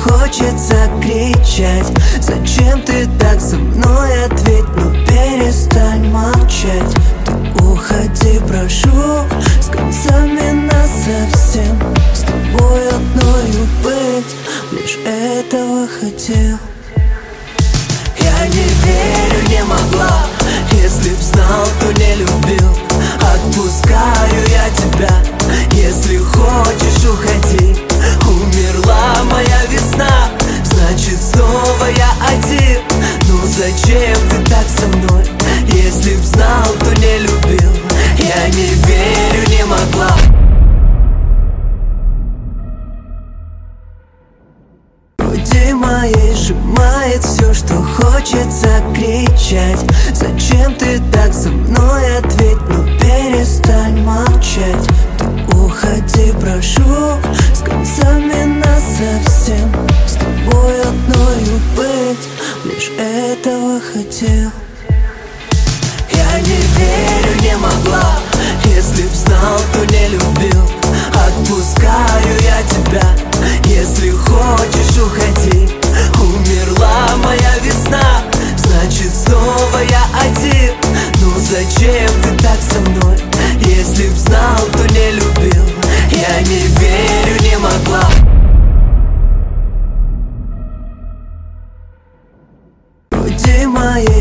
хочется кричать. Зачем ты так со мной, ответь, ну перестань молчать. Ты уходи, прошу, с концами насовсем. С тобой одною быть, лишь этого хотел. Я не верю, не могла, если б знал, то не любил. Отпускаю я тебя, если хочешь, уходи. Умерла моя весна, значит снова я один. Ну зачем ты так со мной, если б знал, то не любил. Я не верю, не могла. Груди моей сжимает все, что хочется кричать. Зачем ты так со мной, ответь, ну перестань молчать. Ты уходи, прошу, с концами насовсем. С тобой одною быть, лишь этого хотел. Я не верю, не могла, если б знал, то не любил. Отпускаю я тебя, если хочешь, уходи.